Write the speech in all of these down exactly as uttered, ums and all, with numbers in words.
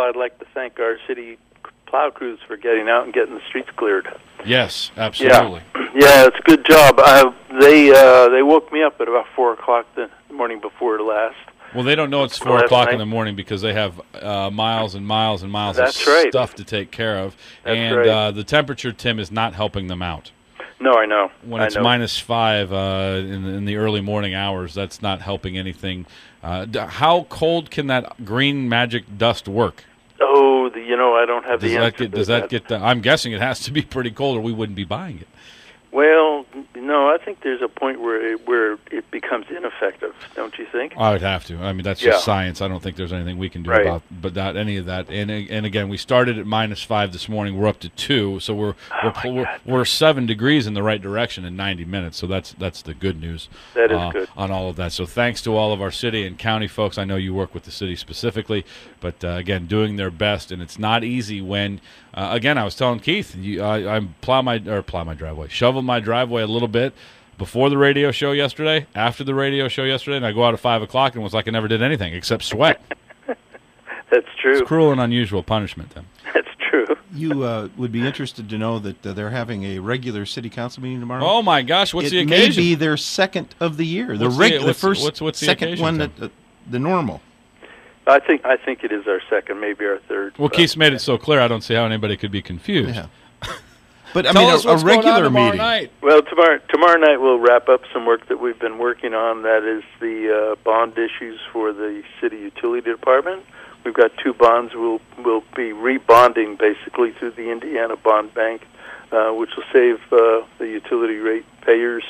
I'd like to thank our city plow crews for getting out and getting the streets cleared. Yes, absolutely. Yeah, yeah, it's a good job. Uh, they uh, they woke me up at about four o'clock the morning before last. Well, they don't know it's four Last o'clock night. in the morning because they have uh, miles and miles and miles That's of right. stuff to take care of. That's and right. uh, the temperature, Tim, is not helping them out. No, I know. When I it's know. minus five uh, in, in the early morning hours, that's not helping anything. Uh, d- how cold can that green magic dust work? Oh, the, you know, I don't have Does the that answer get? to Does that get? The, I'm guessing it has to be pretty cold, or we wouldn't be buying it. Well, no, I think there's a point where it, where it becomes ineffective, don't you think? I would have to. I mean, that's just Yeah. science. I don't think there's anything we can do Right. about, but not any of that. And and again, we started at minus five this morning. We're up to two, so we're Oh we're, we're we're seven degrees in the right direction in ninety minutes. So that's that's the good news. That is uh, good. on all of that. So thanks to all of our city and county folks. I know you work with the city specifically, but uh, again, doing their best, and it's not easy when. Uh, again, I was telling Keith, you, I, I plow my or plow my driveway, shovel my driveway a little bit before the radio show yesterday, after the radio show yesterday, and I go out at five o'clock and it was like I never did anything except sweat. That's true. It's cruel and unusual punishment, Tim. That's true. You uh, would be interested to know that uh, they're having a regular city council meeting tomorrow. Oh my gosh, what's it the occasion? may be their second of the year. The What's the- regular, what's- first, what's- what's the second occasion, one, Tim? that, uh, the normal. I think I think it is our second, maybe our third. Well, but- Keith's made it so clear. I don't see how anybody could be confused. Yeah. But I Tell mean, us a, a what's going on regular tomorrow meeting. night. Well, tomorrow tomorrow night we'll wrap up some work that we've been working on. That is the uh, bond issues for the city utility department. We've got two bonds. We'll we'll be rebonding basically through the Indiana Bond Bank, uh, which will save uh, the utility rate payers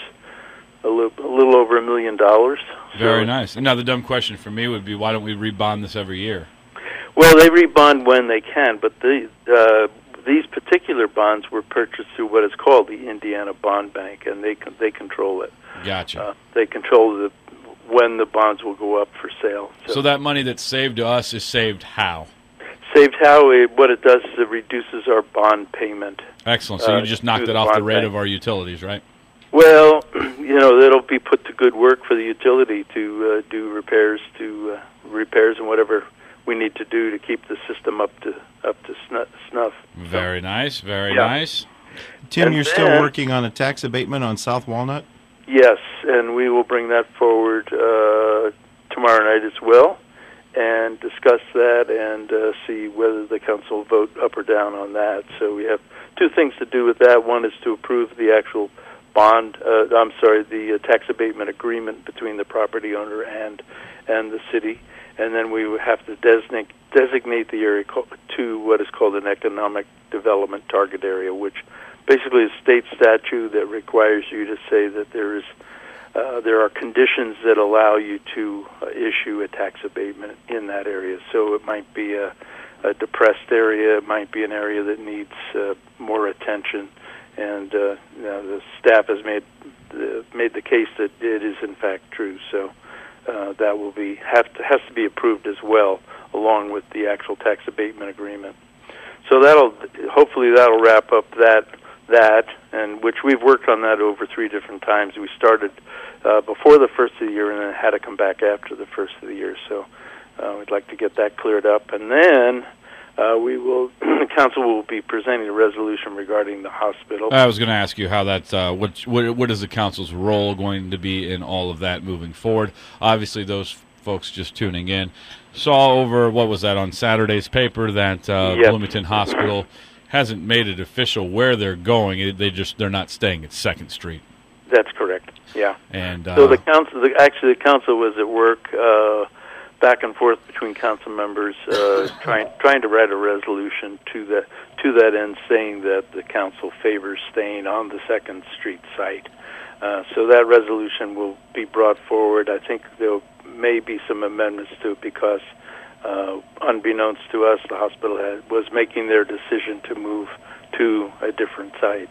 a little a little over a million dollars. Very So- nice. And now the dumb question for me would be, why don't we rebond this every year? Well, they rebond when they can, but the, uh, these particular bonds were purchased through what is called the Indiana Bond Bank, and they con- they control it. Gotcha. Uh, they control the when the bonds will go up for sale. So that money that's saved to us is saved how? saved how it, what it does is it reduces our bond payment. Excellent. So Uh, you just knocked through it the off the bond rate bank. of our utilities, right? Well, you know, it'll be put to good work for the utility to uh, do repairs to uh, repairs and whatever we need to do to keep the system up to up to snu- snuff. Very nice. Very Yeah. nice. Tim, And you're still then- working on a tax abatement on South Walnut? Yes, and we will bring that forward uh, tomorrow night as well, and discuss that and uh, see whether the council will vote up or down on that. So we have two things to do with that. One is to approve the actual bond. Uh, I'm sorry, the uh, tax abatement agreement between the property owner and and the city, and then we would have to designate designate the area co- to what is called an economic development target area, which basically is a state statute that requires you to say that there is uh, there are conditions that allow you to uh, issue a tax abatement in that area. So it might be a, a depressed area, it might be an area that needs uh, more attention, and uh, you know, the staff has made the, made the case that it is in fact true. So uh, that will be have to, has to be approved as well, along with the actual tax abatement agreement. So that'll hopefully that'll wrap up that. that, and which we've worked on that over three different times. We started uh, before the first of the year and then had to come back after the first of the year. So uh, we'd like to get that cleared up. And then uh, we will, the council will be presenting a resolution regarding the hospital. I was going to ask you how that, uh, what, what, what is the council's role going to be in all of that moving forward? Obviously, those folks just tuning in saw over, what was that, on Saturday's paper that uh, Yep. Bloomington Hospital hasn't made it official where they're going. It, they just they're not staying at Second Street. That's correct. Yeah. And uh, So the council, the, actually, the council was at work uh, back and forth between council members, uh, trying trying to write a resolution to that to that end, saying that the council favors staying on the Second Street site. Uh, so that resolution will be brought forward. I think there may be some amendments to it because, uh, unbeknownst to us, the hospital had, was making their decision to move to a different site.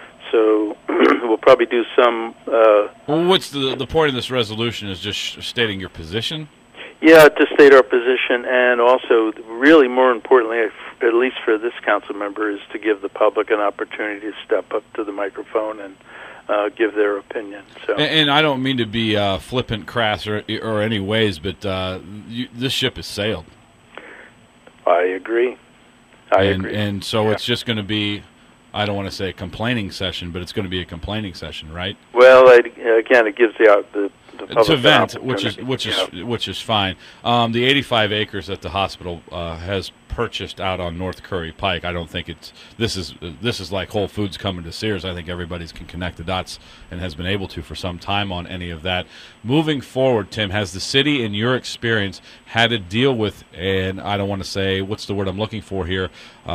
So we'll probably do some. Uh, well, what's the the point of this resolution? Is just sh- stating your position. Yeah, to state our position, and also, really more importantly, at least for this council member, is to give the public an opportunity to step up to the microphone and uh, give their opinion. So, And, and I don't mean to be uh, flippant, crass, or or any ways, but uh, you, this ship has sailed. I, I agree. I and, agree. And so yeah. it's just going to be, I don't want to say a complaining session, but it's going to be a complaining session, right? Well, I, again, it gives the out the, the public to vent, which is which is yeah. which is fine. Um, the eighty-five acres that the hospital uh, has purchased out on North Curry Pike, I don't think it's this is this is like Whole Foods coming to Sears. I think everybody's can connect the dots and has been able to for some time on any of that. Moving forward, Tim, has the city, in your experience, had to deal with, and I don't want to say what's the word I'm looking for here,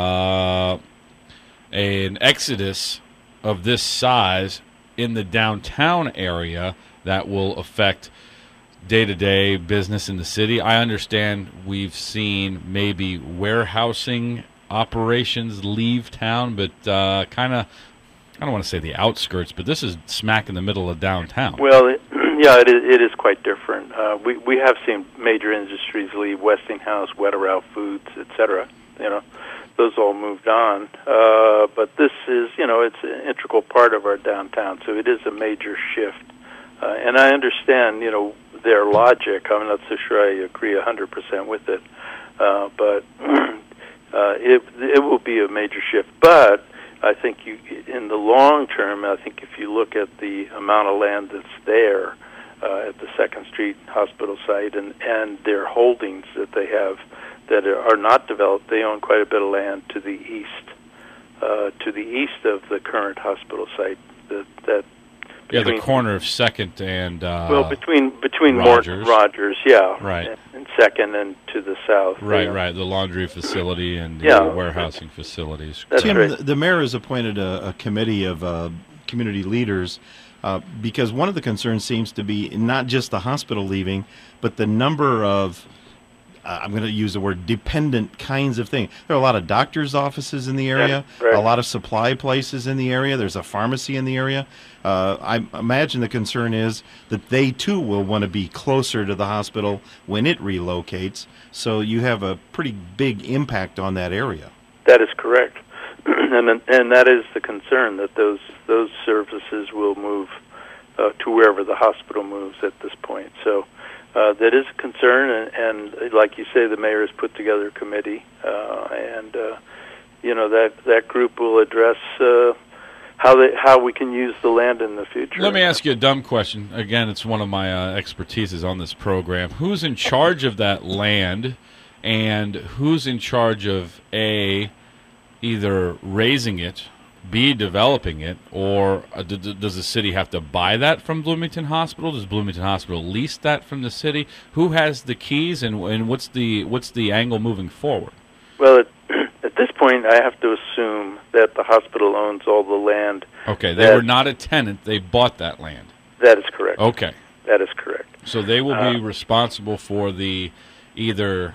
uh, an exodus of this size in the downtown area that will affect day-to-day business in the city? I understand we've seen maybe warehousing operations leave town, but uh, kind of, I don't want to say the outskirts, but this is smack in the middle of downtown. Well, it, yeah, it is, it is quite different. Uh, we we have seen major industries leave: Westinghouse, Wetterau Foods, et cetera. You know, those all moved on. Uh, but this is, you know, it's an integral part of our downtown, so it is a major shift. Uh, and I understand, you know, their logic. I'm not so sure I agree one hundred percent with it, uh, but uh, it it will be a major shift. But I think you, in the long term, I think if you look at the amount of land that's there uh, at the Second Street Hospital site and, and their holdings that they have that are not developed, they own quite a bit of land to the east, uh, to the east of the current hospital site. That that yeah, the corner of Second and uh, well, between between Rogers. Morton Rogers, yeah, right, and, and Second and to the south, right, yeah. right, the laundry facility and the yeah. warehousing facilities. That's Tim, right. the, the mayor has appointed a, a committee of uh, community leaders uh, because one of the concerns seems to be not just the hospital leaving, but the number of Uh, I'm going to use the word dependent kinds of things. There are a lot of doctors' offices in the area, yeah, right. a lot of supply places in the area. There's a pharmacy in the area. Uh, I imagine the concern is that they, too, will want to be closer to the hospital when it relocates, so you have a pretty big impact on that area. That is correct. and and that is the concern, that those, those services will move uh, to wherever the hospital moves at this point. So Uh, that is a concern, and, and like you say, the mayor has put together a committee, uh, and uh, you know that that group will address uh, how they how we can use the land in the future. Let me ask you a dumb question. Again, it's one of my uh, expertises on this program. Who's in charge of that land, and who's in charge of A, either raising it, B, developing it, or uh, d- d- does the city have to buy that from Bloomington Hospital? Does Bloomington Hospital lease that from the city? Who has the keys, and and what's the what's the angle moving forward? Well, at, at this point, I have to assume that the hospital owns all the land. Okay, they that, were not a tenant; they bought that land. That is correct. Okay, that is correct. So they will uh, be responsible for the either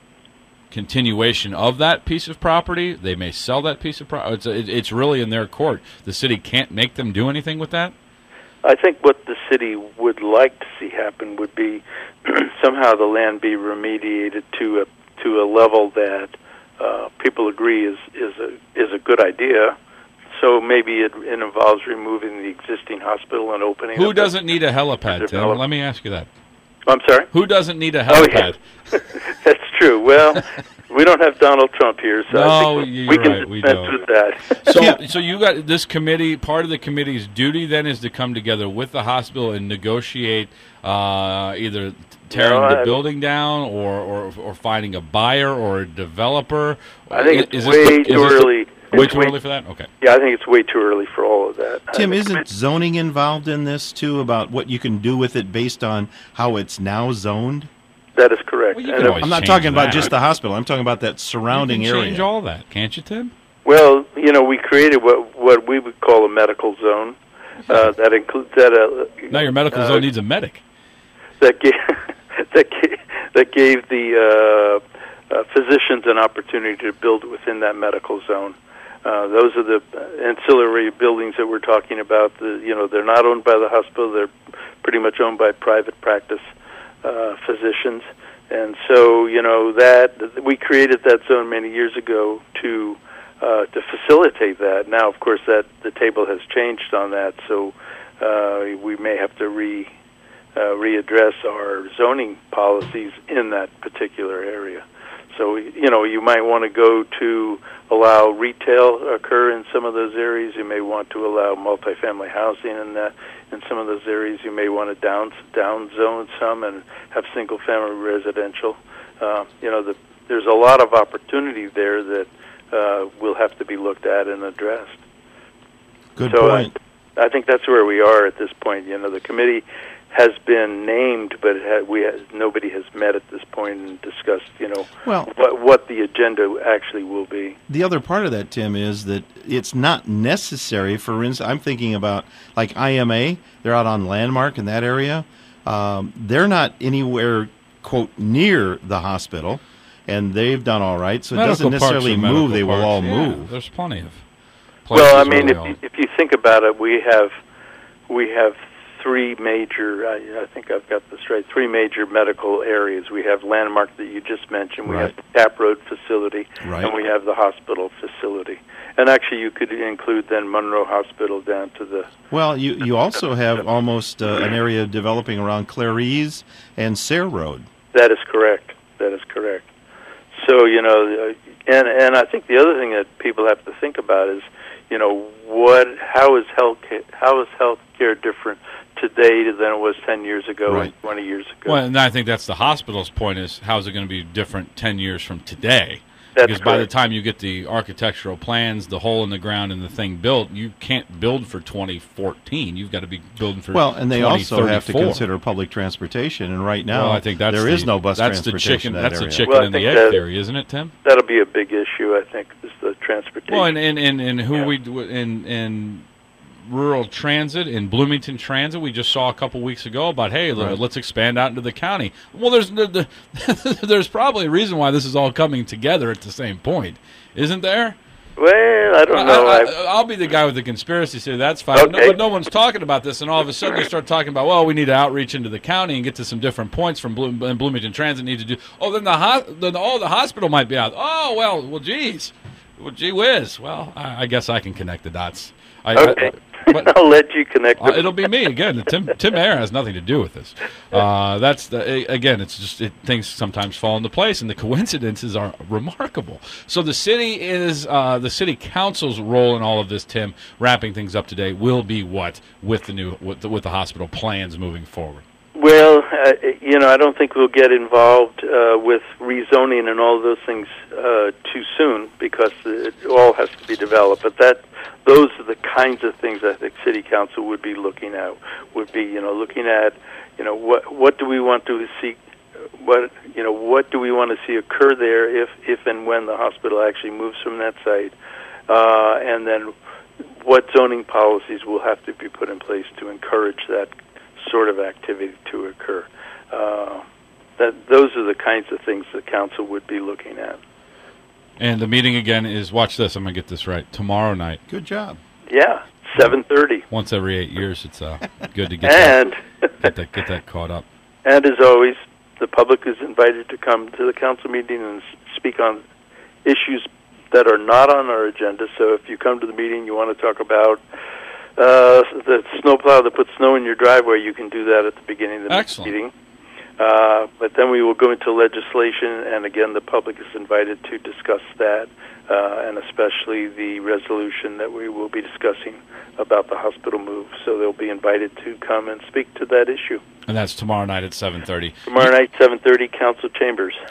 continuation of that piece of property. They may sell that piece of property. It's, it, it's really in their court. The city can't make them do anything with that? I think what the city would like to see happen would be somehow the land be remediated to a to a level that uh, people agree is is a is a good idea. So maybe it, it involves removing the existing hospital and opening. Who up doesn't a, need a helipad, Tim? Let me ask you that. I'm sorry? Who doesn't need a Oh, helipad? yeah. That's true. Well, we don't have Donald Trump here, so no, I think you're we can right, we dispense don't. with that. So, so you got this committee. Part of the committee's duty then is to come together with the hospital and negotiate uh, either tearing No, the I- building down, or, or or finding a buyer or a developer. I think it's Is this way the- is too this the- early. Way It's too early for that? Okay. Yeah, I think it's way too early for all of that. Tim, I- isn't zoning involved in this, too, about what you can do with it based on how it's now zoned? That is correct. Well, you And can if- always I'm not change talking about that. just the hospital. I'm talking about that surrounding you can area. change all that, can't you, Tim? Well, you know, we created what what we would call a medical zone. Uh, that includes that. Uh, Now your medical uh, zone needs a medic. that gave that gave, that gave the uh, uh, physicians an opportunity to build within that medical zone. Uh, those are the ancillary buildings that we're talking about. The, you know, they're not owned by the hospital; they're pretty much owned by private practice uh, physicians. And so, you know, that we created that zone many years ago to uh, to facilitate that. Now, of course, that the table has changed on that, so uh, we may have to re uh, readdress our zoning policies in that particular area. So, you know, you might want to go to allow retail occur in some of those areas. You may want to allow multifamily housing in that, in some of those areas. You may want to down down zone some and have single family residential. Uh, you know, the, there's a lot of opportunity there that uh, will have to be looked at and addressed. Good so point. I, I think that's where we are at this point. You know, the committee has been named, but it ha- we ha- nobody has met at this point and discussed, you know, well, what, what the agenda actually will be. The other part of that, Tim, is that it's not necessary. For instance, I'm thinking about like I M A. They're out on Landmark in that area. Um, they're not anywhere, quote, near the hospital, and they've done all right. So Medical it doesn't necessarily parks move. They will parks. all yeah, move. There's plenty of places. Well, I mean, where if they all- you, if you think about it, we have we have three major, I, I think I've got this right, three major medical areas. We have Landmark that you just mentioned, we Right. have the Tap Road facility, Right. and we have the hospital facility. And actually you could include then Monroe Hospital down to the... Well, you, you also have almost uh, an area developing around Clarice and Sayre Road. That is correct. That is correct. So, you know, uh, and and I think the other thing that people have to think about is, you know, what how is health how is healthcare different today than it was ten years ago Right. and twenty years ago? Well, and I think that's the hospital's point is how is it going to be different ten years from today? That's because by the correct. time you get the architectural plans, the hole in the ground, and the thing built, you can't build for twenty fourteen. You've got to be building for Well, and they twenty also have to thirty-four. consider public transportation, and right now Well, I think that's there the, is no bus that's the transportation chicken. in that That's area. the chicken Well, I and the think egg that- theory, isn't it, Tim? That'll be a big issue, I think, is the transportation. Well, and and, and, and who Yeah. we do in in rural transit in Bloomington Transit, we just saw a couple weeks ago about hey, Right. let's expand out into the county. Well, there's the, the, there's probably a reason why this is all coming together at the same point, isn't there? Well, I don't know. I, I, I, I'll be the guy with the conspiracy theory. That's fine. No, Okay. but no one's talking about this, and all of a sudden they start talking about, well, we need to outreach into the county and get to some different points from Bloom, and Bloomington Transit needs to do. Oh, then the ho- then oh the hospital might be out. Oh well, well, geez, well, gee whiz. Well, I, I guess I can connect the dots. I, okay. I, but, I'll let you connect uh, them. it'll be me again. Tim Tim Ayer has nothing to do with this. Uh, that's the, again. It's just it, things sometimes fall into place, and the coincidences are remarkable. So the city is uh, the city council's role in all of this. Tim, wrapping things up today, will be what with the new with the, with the hospital plans moving forward. Well, uh, you know, I don't think we'll get involved uh, with rezoning and all those things uh, too soon because it all has to be developed. But that, those are the kinds of things I think City Council would be looking at. Would be, you know, looking at, you know, what what do we want to see, what you know, what do we want to see occur there if if and when the hospital actually moves from that site, uh, and then what zoning policies will have to be put in place to encourage that sort of activity to occur. Uh, that those are the kinds of things the council would be looking at. And the meeting again is watch this. I'm gonna get this right tomorrow night. Good job. Yeah, seven thirty. Once every eight years, it's uh, good to get And that, get that get that caught up. and as always, the public is invited to come to the council meeting and s- speak on issues that are not on our agenda. So if you come to the meeting, you want to talk about Uh, the snowplow that puts snow in your driveway, you can do that at the beginning of the Excellent. meeting. Uh, but then we will go into legislation, and again, the public is invited to discuss that, uh, and especially the resolution that we will be discussing about the hospital move. So they'll be invited to come and speak to that issue. And that's tomorrow night at seven thirty. Tomorrow night, seven thirty, council chambers.